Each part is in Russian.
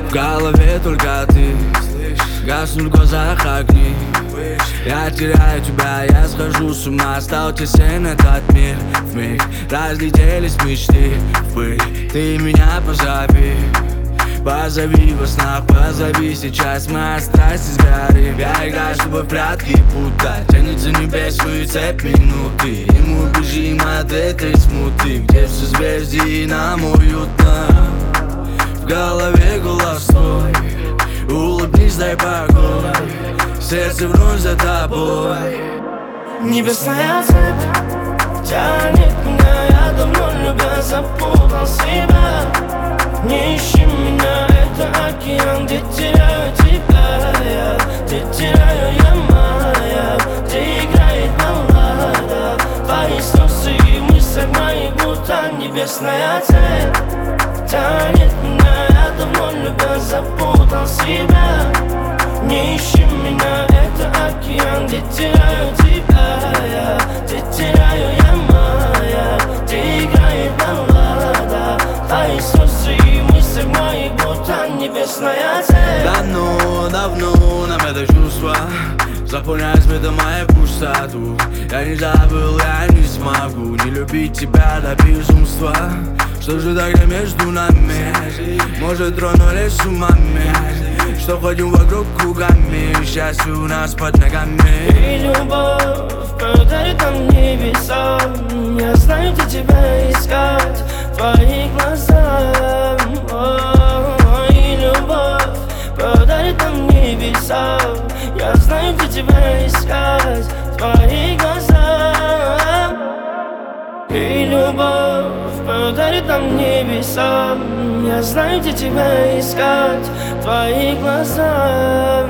В голове только ты, гаснут в глазах огни. Я теряю тебя, я схожу с ума, стал тесен этот мир. Вмиг разлетелись мечты в пыль. Ты меня позови, позови во снах, позови сейчас. Моя страсть сгорит. Я играю, чтобы в прятки путать. Тянется небес свою цепь минуты, и мы бежим от этой смуты, где в созвездии нам уютно. В голове голос твой, улыбнись, дай покой, сердце вновь за тобой. Небесная цепь тянет меня, я давно любя запутал себя. Не ищи меня, это океан, где теряю тебя, где теряю я моя, где играет баллада. Твои слезы и мысли мои, будто небесная цепь тянет меня, я давно любя запутал себя. Не ищи меня, это океан, где теряю тебя, где теряю я моя, где играет баллада. Твои слезы и мысли мои, будто небесная цель. Давно нам это чувство заполняет светом мою пустоту. Я не забыл, я не смогу не любить тебя до безумства. Что же тогда между нами? Может, тронулись с умами, что ходим вокруг кругами, счастье у нас под ногами. И любовь подарит нам небеса. Я знаю, где тебя искать, в твоих глазах. И любовь подарит нам небеса. Я знаю, где тебя искать, в твоих глазах. И любовь подарит нам небеса. Я знаю, где тебя искать, в твоих глазах.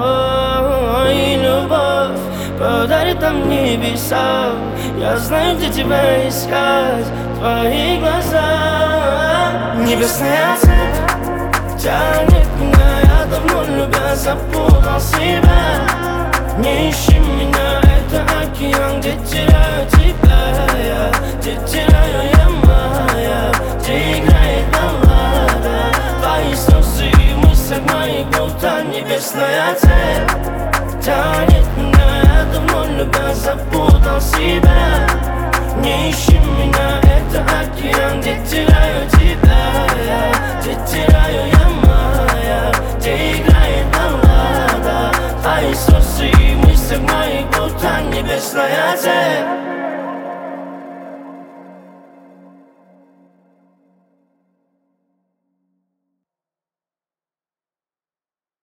И любовь подарит нам небеса. Я знаю, где тебя искать, в твоих глазах. Небесная цепь тянет меня, я давно любя запутал себя. Не ищи меня, это океан, где теряю тебя, где теряю я моя, где играет баллада. Твои слезы и мысли мои, будто небесная цепь тянет меня, я давно любя запутал себя. Не ищи меня, это океан, где теряю тебя, где теряю я моя, где играет баллада. Твои слезы и мысли мои, будто небесная цепь.